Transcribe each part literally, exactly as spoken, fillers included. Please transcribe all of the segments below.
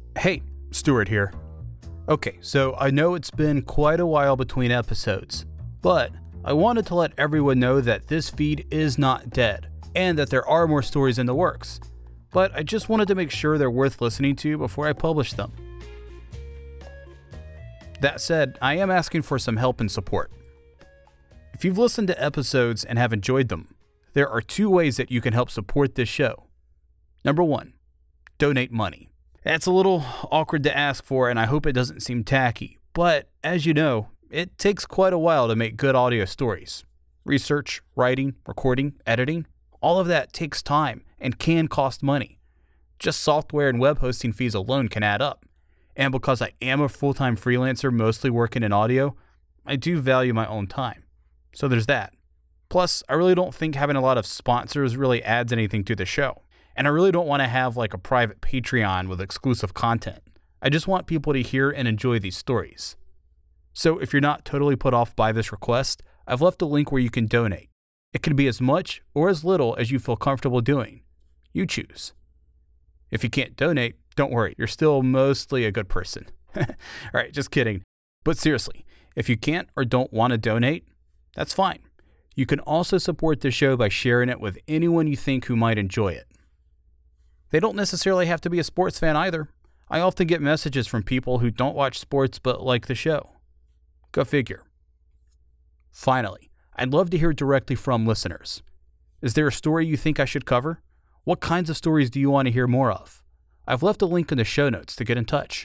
Hey, Stuart here. Okay, so I know it's been quite a while between episodes, but I wanted to let everyone know that this feed is not dead, and that there are more stories in the works, but I just wanted to make sure they're worth listening to before I publish them. That said, I am asking for some help and support. If you've listened to episodes and have enjoyed them, there are two ways that you can help support this show. Number one, donate money. That's a little awkward to ask for, and I hope it doesn't seem tacky, but as you know, it takes quite a while to make good audio stories. Research, writing, recording, editing, all of that takes time and can cost money. Just software and web hosting fees alone can add up. And because I am a full-time freelancer mostly working in audio, I do value my own time. So there's that. Plus, I really don't think having a lot of sponsors really adds anything to the show. And I really don't want to have like a private Patreon with exclusive content. I just want people to hear and enjoy these stories. So if you're not totally put off by this request, I've left a link where you can donate. It can be as much or as little as you feel comfortable doing. You choose. If you can't donate, don't worry, you're still mostly a good person. All right, just kidding. But seriously, if you can't or don't want to donate, that's fine. You can also support the show by sharing it with anyone you think who might enjoy it. They don't necessarily have to be a sports fan either. I often get messages from people who don't watch sports but like the show. Go figure. Finally, I'd love to hear directly from listeners. Is there a story you think I should cover? What kinds of stories do you want to hear more of? I've left a link in the show notes to get in touch.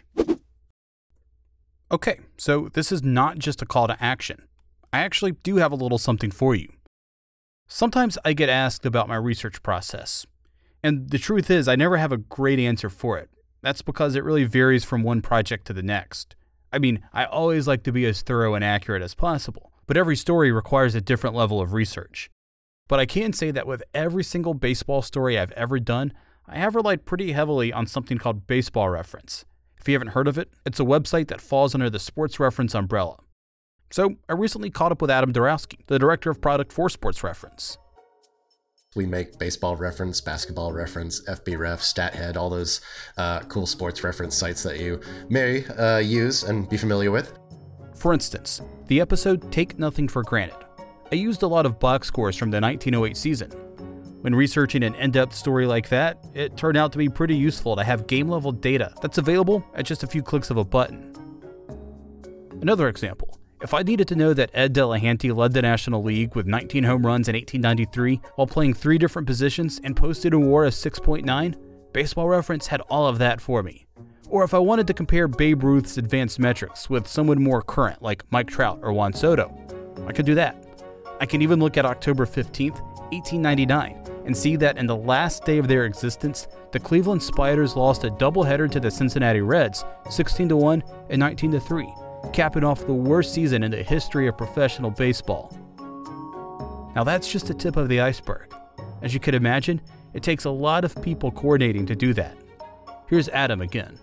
Okay, so this is not just a call to action. I actually do have a little something for you. Sometimes I get asked about my research process. And the truth is, I never have a great answer for it. That's because it really varies from one project to the next. I mean, I always like to be as thorough and accurate as possible, but every story requires a different level of research. But I can say that with every single baseball story I've ever done, I have relied pretty heavily on something called Baseball Reference. If you haven't heard of it, it's a website that falls under the Sports Reference umbrella. So I recently caught up with Adam Dorowski, the director of product for Sports Reference. We make Baseball Reference, Basketball Reference, F B Ref, StatHead, all those uh, cool sports reference sites that you may uh, use and be familiar with. For instance, the episode Take Nothing for Granted. I used a lot of box scores from the nineteen oh eight season. When researching an in-depth story like that, it turned out to be pretty useful to have game-level data that's available at just a few clicks of a button. Another example. If I needed to know that Ed Delahanty led the National League with nineteen home runs in eighteen ninety-three while playing three different positions and posted a WAR of six point nine, Baseball Reference had all of that for me. Or if I wanted to compare Babe Ruth's advanced metrics with someone more current like Mike Trout or Juan Soto, I could do that. I can even look at October fifteenth, eighteen ninety-nine, and see that in the last day of their existence, the Cleveland Spiders lost a doubleheader to the Cincinnati Reds, sixteen to one and nineteen to three. Capping off the worst season in the history of professional baseball. Now that's just the tip of the iceberg. As you could imagine, it takes a lot of people coordinating to do that. Here's Adam again.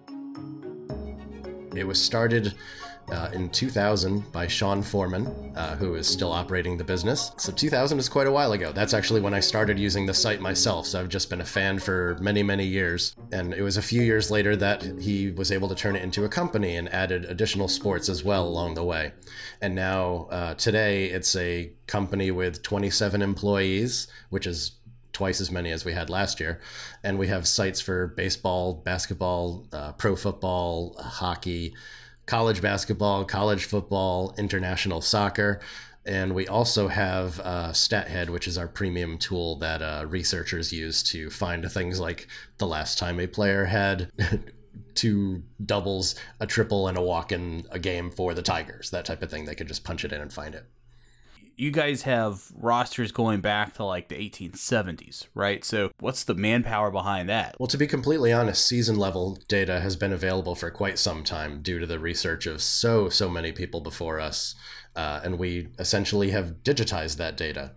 It was started uh, in two thousand by Sean Foreman, uh, who is still operating the business. So two thousand is quite a while ago. That's actually when I started using the site myself, so I've just been a fan for many, many years. And it was a few years later that he was able to turn it into a company and added additional sports as well along the way. And now, uh, today, it's a company with twenty-seven employees, which is twice as many as we had last year. And we have sites for baseball, basketball, uh, pro football, hockey, college basketball, college football, international soccer. And we also have uh, StatHead, which is our premium tool that uh, researchers use to find things like the last time a player had two doubles, a triple, and a walk in a game for the Tigers, that type of thing. They could just punch it in and find it. You guys have rosters going back to like the eighteen seventies, right? So what's the manpower behind that? Well, to be completely honest, season level data has been available for quite some time due to the research of so, so many people before us. Uh, and we essentially have digitized that data.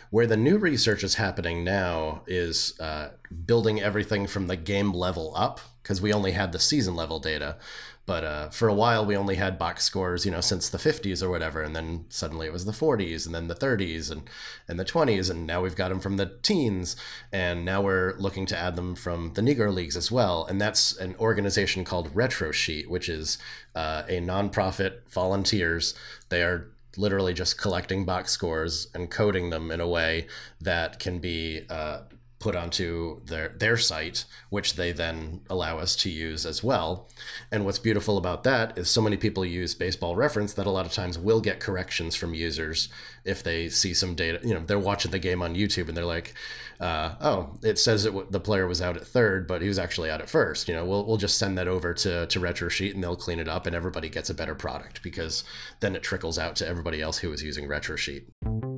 Where the new research is happening now is uh, building everything from the game level up, because we only had the season level data. But uh, for a while, we only had box scores, you know, since the fifties or whatever. And then suddenly it was the forties and then the thirties and, and the twenties. And now we've got them from the teens. And now we're looking to add them from the Negro Leagues as well. And that's an organization called RetroSheet, which is uh, a nonprofit volunteers. They are literally just collecting box scores and coding them in a way that can be uh, put onto their their site, which they then allow us to use as well. And what's beautiful about that is so many people use Baseball Reference that a lot of times will get corrections from users if they see some data. You know, they're watching the game on YouTube and they're like, uh, oh, it says it w- the player was out at third, but he was actually out at first. You know, we'll we'll just send that over to, to RetroSheet and they'll clean it up and everybody gets a better product, because then it trickles out to everybody else who is using RetroSheet.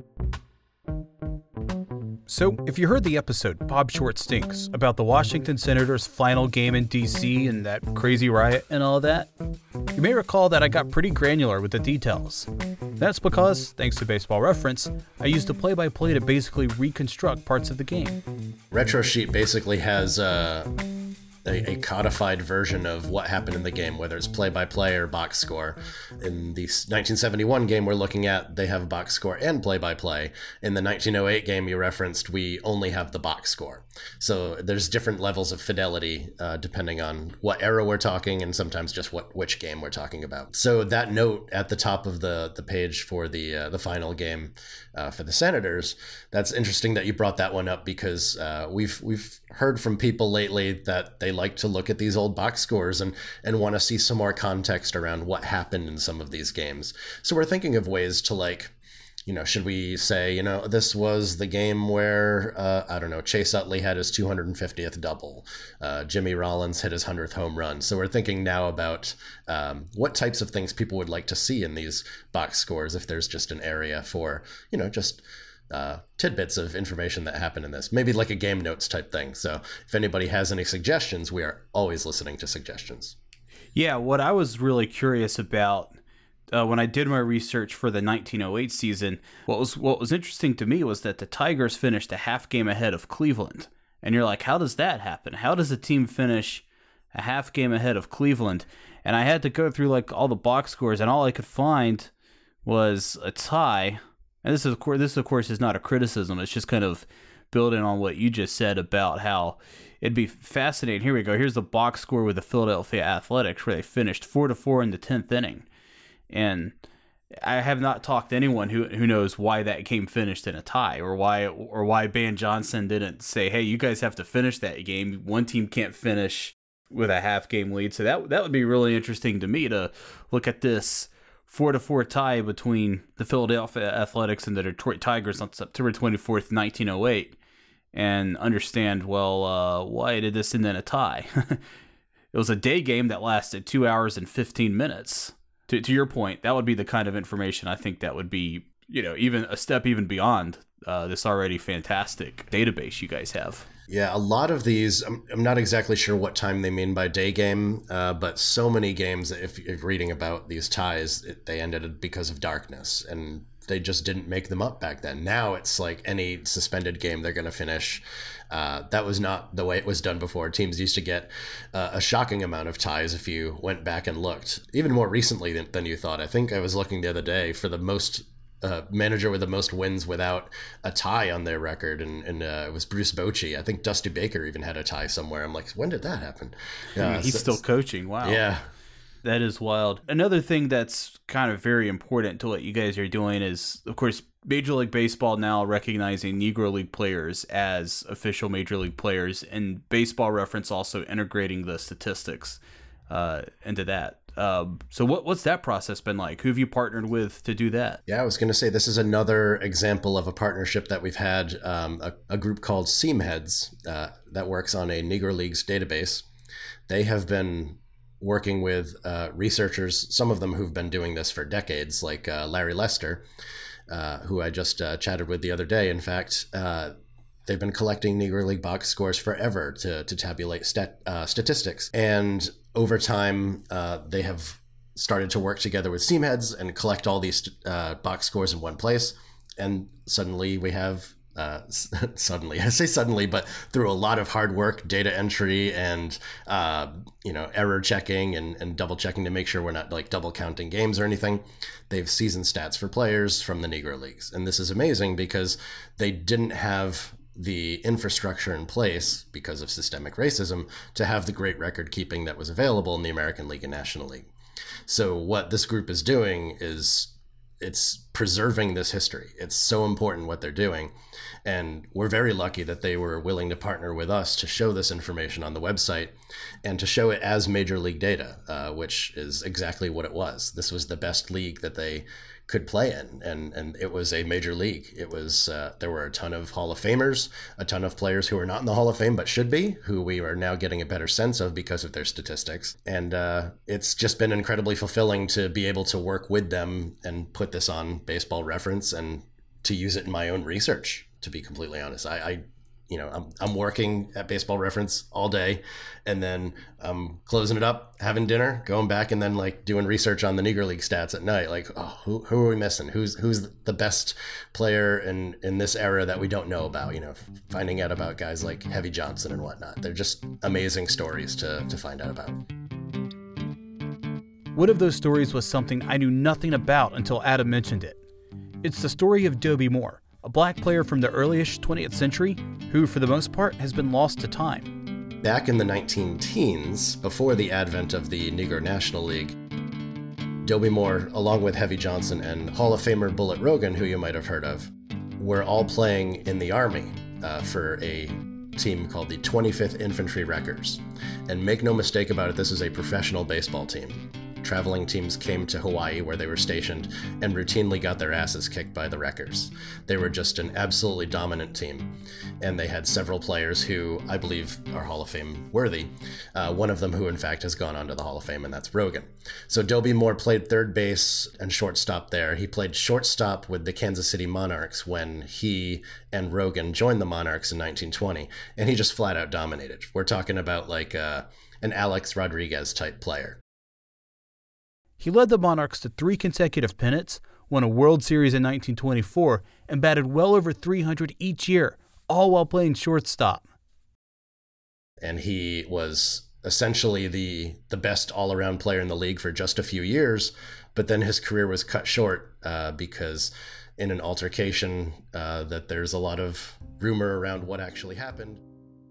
So, if you heard the episode Bob Short Stinks about the Washington Senators' final game in D C and that crazy riot and all that, you may recall that I got pretty granular with the details. That's because, thanks to Baseball Reference, I used a play-by-play to basically reconstruct parts of the game. RetroSheet basically has uh, a, a codified version of what happened in the game, whether it's play-by-play or box score. In the nineteen seventy-one game we're looking at, they have box score and play-by-play. In the nineteen oh eight game you referenced, we only have the box score. So there's different levels of fidelity uh, depending on what era we're talking and sometimes just what which game we're talking about. So that note at the top of the, the page for the uh, the final game uh, for the Senators, that's interesting that you brought that one up, because uh, we've we've heard from people lately that they like to look at these old box scores and, and want to see some more context around what happened in some of these games. So we're thinking of ways to, like, you know, should we say, you know, this was the game where, uh, I don't know, Chase Utley had his two hundred fiftieth double. Uh, Jimmy Rollins hit his hundredth home run. So we're thinking now about um, what types of things people would like to see in these box scores, if there's just an area for, you know, just uh, tidbits of information that happened in this. Maybe like a game notes type thing. So if anybody has any suggestions, we are always listening to suggestions. Yeah, what I was really curious about Uh, when I did my research for the nineteen oh eight season, what was what was interesting to me was that the Tigers finished a half game ahead of Cleveland. And you're like, how does that happen? How does a team finish a half game ahead of Cleveland? And I had to go through like all the box scores, and all I could find was a tie. And this is of course, this of course is not a criticism. It's just kind of building on what you just said about how it'd be fascinating. Here we go. Here's the box score with the Philadelphia Athletics, where they finished four to four in the tenth inning. And I have not talked to anyone who who knows why that game finished in a tie, or why or why Ban Johnson didn't say, hey, you guys have to finish that game. One team can't finish with a half game lead. So that that would be really interesting to me, to look at this four to four tie between the Philadelphia Athletics and the Detroit Tigers on September twenty-fourth, nineteen oh eight, and understand, well, uh, why did this end in a tie? It was a day game that lasted two hours and fifteen minutes. To to your point, that would be the kind of information I think that would be, you know, even a step even beyond uh, this already fantastic database you guys have. Yeah, a lot of these, I'm, I'm not exactly sure what time they mean by day game, uh, but so many games, if you're reading about these ties, it, they ended because of darkness, and they just didn't make them up back then. Now it's like any suspended game they're going to finish. Uh, that was not the way it was done before. Teams used to get uh, a shocking amount of ties if you went back and looked, even more recently than, than you thought. I think I was looking the other day for the most uh, manager with the most wins without a tie on their record, and, and uh, it was Bruce Bochy. I think Dusty Baker even had a tie somewhere. I'm like, when did that happen? Uh, He's so, still coaching. Wow. Yeah. That is wild. Another thing that's kind of very important to what you guys are doing is, of course, Major League Baseball now recognizing Negro League players as official Major League players, and Baseball Reference also integrating the statistics uh, into that. Um, so what what's that process been like? Who have you partnered with to do that? Yeah, I was going to say, this is another example of a partnership that we've had, um, a, a group called Seamheads uh, that works on a Negro Leagues database. They have been working with uh, researchers, some of them who've been doing this for decades, like uh, Larry Lester, uh, who I just uh, chatted with the other day. In fact, uh, they've been collecting Negro League box scores forever to, to tabulate stat, uh, statistics. And over time, uh, they have started to work together with Seamheads and collect all these uh, box scores in one place. And suddenly we have uh, suddenly. I say suddenly, but through a lot of hard work, data entry, and uh, you know, error checking and, and double checking to make sure we're not like double counting games or anything. They've season stats for players from the Negro Leagues, and this is amazing because they didn't have the infrastructure in place because of systemic racism to have the great record keeping that was available in the American League and National League. So what this group is doing is it's preserving this history. It's so important what they're doing. And we're very lucky that they were willing to partner with us to show this information on the website and to show it as major league data, uh, which is exactly what it was. This was the best league that they could play in, and and it was a major league. It was uh, there were a ton of Hall of Famers, a ton of players who are not in the Hall of Fame but should be, who we are now getting a better sense of because of their statistics. And uh, it's just been incredibly fulfilling to be able to work with them and put this on Baseball Reference and to use it in my own research. To be completely honest, I, I you know, I'm I'm working at Baseball Reference all day, and then I'm closing it up, having dinner, going back, and then like doing research on the Negro League stats at night. Like, oh, who who are we missing? Who's who's the best player in in this era that we don't know about? You know, finding out about guys like Heavy Johnson and whatnot. They're just amazing stories to to find out about. One of those stories was something I knew nothing about until Adam mentioned it. It's the story of Dobie Moore, a black player from the early-ish twentieth century who, for the most part, has been lost to time. Back in the nineteen teens, before the advent of the Negro National League, Dobie Moore, along with Heavy Johnson and Hall of Famer Bullet Rogan, who you might have heard of, were all playing in the Army uh, for a team called the twenty-fifth Infantry Wreckers. And make no mistake about it, this is a professional baseball team. Traveling teams came to Hawaii, where they were stationed, and routinely got their asses kicked by the Wreckers. They were just an absolutely dominant team, and they had several players who I believe are Hall of Fame worthy. Uh, one of them who, in fact, has gone on to the Hall of Fame, and that's Rogan. So Dobie Moore played third base and shortstop there. He played shortstop with the Kansas City Monarchs when he and Rogan joined the Monarchs in nineteen twenty, and he just flat out dominated. We're talking about like uh, an Alex Rodriguez type player. He led the Monarchs to three consecutive pennants, won a World Series in nineteen twenty-four, and batted well over three hundred each year, all while playing shortstop. And he was essentially the the best all-around player in the league for just a few years, but then his career was cut short uh, because in an altercation uh, that there's a lot of rumor around what actually happened.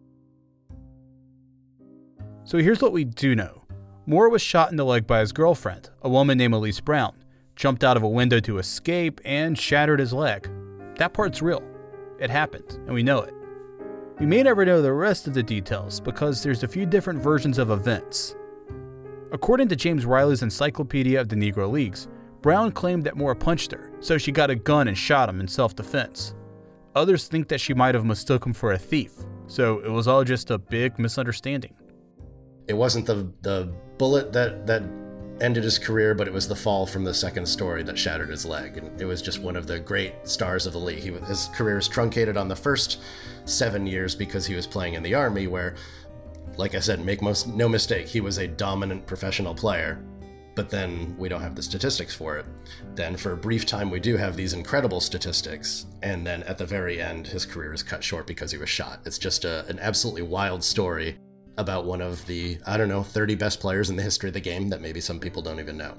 So here's what we do know. Moore was shot in the leg by his girlfriend, a woman named Elise Brown, jumped out of a window to escape, and shattered his leg. That part's real. It happened, and we know it. We may never know the rest of the details because there's a few different versions of events. According to James Riley's Encyclopedia of the Negro Leagues, Brown claimed that Moore punched her, so she got a gun and shot him in self-defense. Others think that she might have mistook him for a thief, so it was all just a big misunderstanding. It wasn't the the bullet that, that ended his career, but it was the fall from the second story that shattered his leg. And it was just one of the great stars of the league. He, his career was truncated on the first seven years because he was playing in the Army, where, like I said, make most, no mistake, he was a dominant professional player. But then we don't have the statistics for it. Then for a brief time, we do have these incredible statistics. And then at the very end, his career is cut short because he was shot. It's just a, an absolutely wild story about one of the, I don't know, thirty best players in the history of the game that maybe some people don't even know.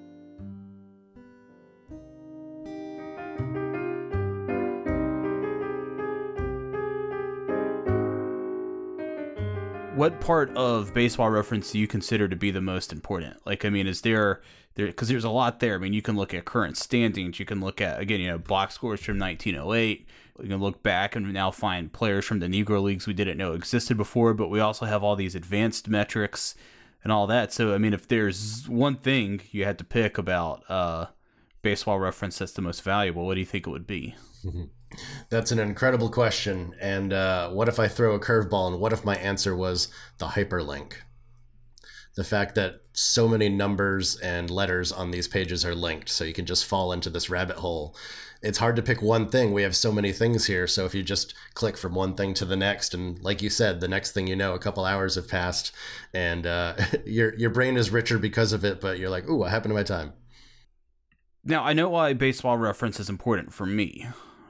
What part of Baseball Reference do you consider to be the most important? Like, I mean, is there, there, because there's a lot there. I mean, you can look at current standings. You can look at, again, you know, box scores from nineteen oh eight. You can look back and now find players from the Negro Leagues we didn't know existed before, but we also have all these advanced metrics and all that. So, I mean, if there's one thing you had to pick about uh, Baseball Reference that's the most valuable, what do you think it would be? That's an incredible question. And uh, what if I throw a curveball, and what if my answer was the hyperlink? The fact that so many numbers and letters on these pages are linked, so you can just fall into this rabbit hole. It's hard to pick one thing. We have so many things here. So if you just click from one thing to the next, and like you said, the next thing you know, a couple hours have passed, and uh, your your brain is richer because of it, but you're like, ooh, what happened to my time? Now, I know why Baseball Reference is important for me.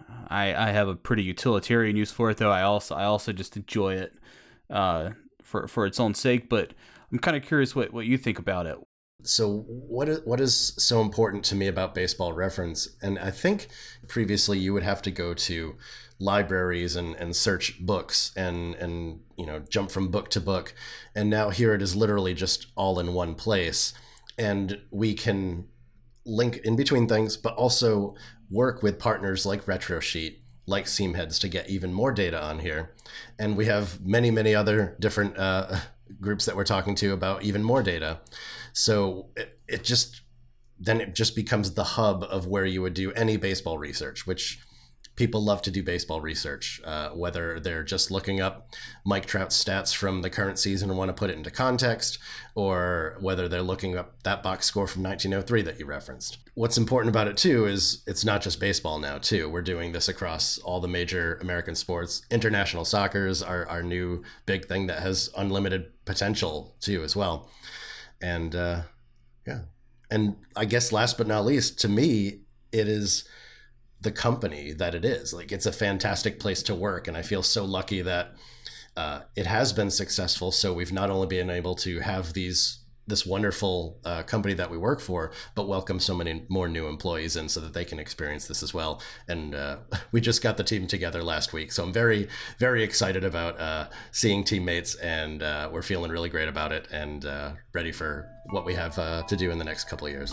I, I have a pretty utilitarian use for it, though. I also I also just enjoy it uh, for for its own sake. But I'm kind of curious what, what you think about it. So what is, what is so important to me about Baseball Reference? And I think previously you would have to go to libraries and, and search books and, and, you know, jump from book to book. And now here it is literally just all in one place. And we can link in between things, but also work with partners like RetroSheet, like Seamheads to get even more data on here. And we have many, many other different uh, groups that we're talking to about even more data. So it, it just, then it just becomes the hub of where you would do any baseball research, which people love to do baseball research, uh, whether they're just looking up Mike Trout's stats from the current season and want to put it into context, or whether they're looking up that box score from nineteen oh three that you referenced. What's important about it too is it's not just baseball now too. We're doing this across all the major American sports. International soccer is our, our new big thing that has unlimited potential too as well. And uh, yeah. And I guess last but not least, to me, it is the company that it is. Like, it's a fantastic place to work. And I feel so lucky that uh, it has been successful. So we've not only been able to have these this wonderful uh, company that we work for, but welcome so many more new employees in so that they can experience this as well. And uh, we just got the team together last week. So I'm very, very excited about uh, seeing teammates, and uh, we're feeling really great about it and uh, ready for what we have uh, to do in the next couple of years.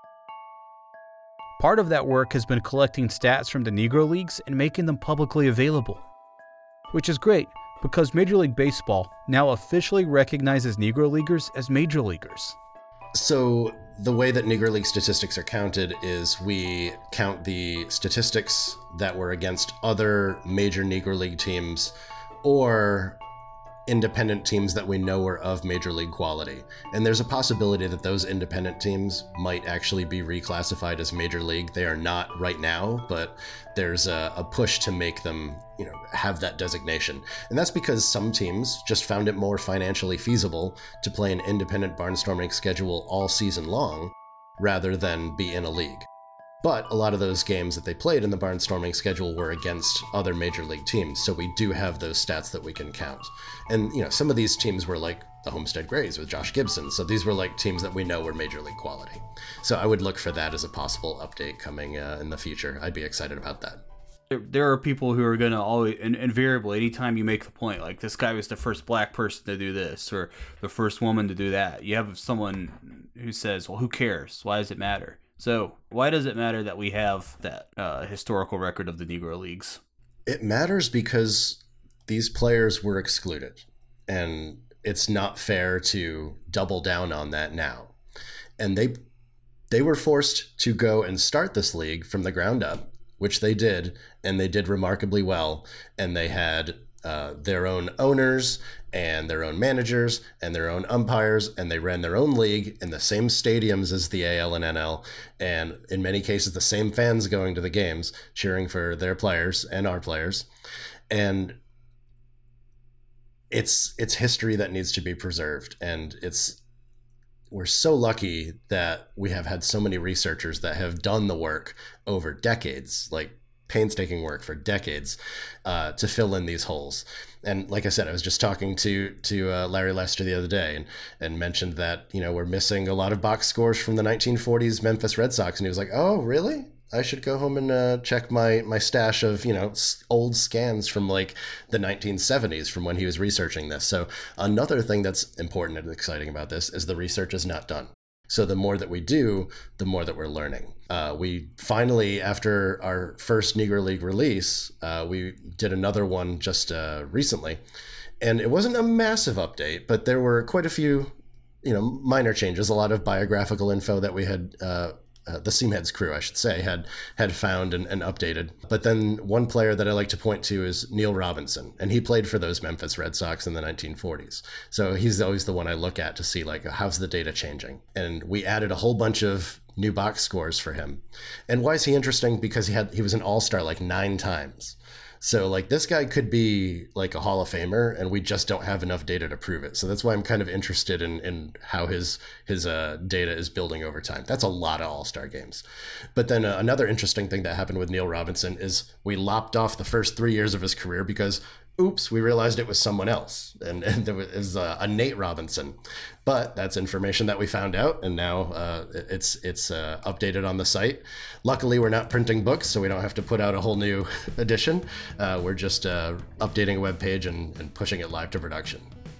Part of that work has been collecting stats from the Negro Leagues and making them publicly available, which is great because Major League Baseball now officially recognizes Negro Leaguers as Major Leaguers. So the way that Negro League statistics are counted is we count the statistics that were against other major Negro League teams or independent teams that we know are of Major League quality. And there's a possibility that those independent teams might actually be reclassified as Major League. They are not right now, but there's a, a push to make them, you know, have that designation. And that's because some teams just found it more financially feasible to play an independent barnstorming schedule all season long rather than be in a league. But a lot of those games that they played in the barnstorming schedule were against other major league teams, so we do have those stats that we can count. And, you know, some of these teams were like the Homestead Grays with Josh Gibson, so these were like teams that we know were major league quality. So I would look for that as a possible update coming uh, in the future. I'd be excited about that. There are people who are going to always, and invariably, anytime you make the point, like, this guy was the first black person to do this, or the first woman to do that, you have someone who says, well, who cares? Why does it matter? So why does it matter that we have that uh, historical record of the Negro Leagues? It matters because these players were excluded, and it's not fair to double down on that now. And they they were forced to go and start this league from the ground up, which they did, and they did remarkably well. And they had uh, their own owners and their own managers and their own umpires, and they ran their own league in the same stadiums as the A L and N L, and in many cases the same fans going to the games, cheering for their players and our players. And it's it's history that needs to be preserved, and it's we're so lucky that we have had so many researchers that have done the work over decades, like painstaking work for decades, uh, to fill in these holes. And like I said, I was just talking to to uh, Larry Lester the other day, and and mentioned that, you know, we're missing a lot of box scores from the nineteen forties Memphis Red Sox, and he was like, "Oh, really? I should go home and uh, check my my stash of, you know, old scans from like the nineteen seventies from when he was researching this." So another thing that's important and exciting about this is the research is not done. So the more that we do, the more that we're learning. Uh, we finally, after our first Negro League release, uh, we did another one just uh, recently. And it wasn't a massive update, but there were quite a few, you know, minor changes, a lot of biographical info that we had, uh, uh, the Seamheads crew, I should say, had had found and, and updated. But then one player that I like to point to is Neil Robinson, and he played for those Memphis Red Sox in the nineteen forties. So he's always the one I look at to see, like, how's the data changing? And we added a whole bunch of new box scores for him. And why is he interesting? Because he had he was an all-star like nine times. So like this guy could be like a Hall of Famer, and we just don't have enough data to prove it. So that's why I'm kind of interested in in how his his uh, data is building over time. That's a lot of All-Star games. But then uh, another interesting thing that happened with Neil Robinson is we lopped off the first three years of his career because oops, we realized it was someone else, and, and it was uh, a Nate Robinson. But that's information that we found out, and now uh, it's it's uh, updated on the site. Luckily, we're not printing books, so we don't have to put out a whole new edition. Uh, we're just uh, updating a web page and, and pushing it live to production.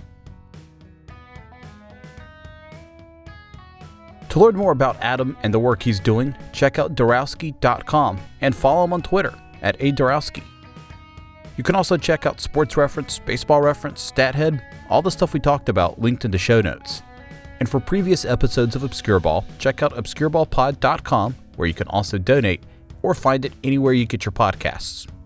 To learn more about Adam and the work he's doing, check out Dorowski dot com and follow him on Twitter at A Dorowski. You can also check out Sports Reference, Baseball Reference, StatHead, all the stuff we talked about linked in the show notes. And for previous episodes of Obscure Ball, check out obscure ball pod dot com, where you can also donate or find it anywhere you get your podcasts.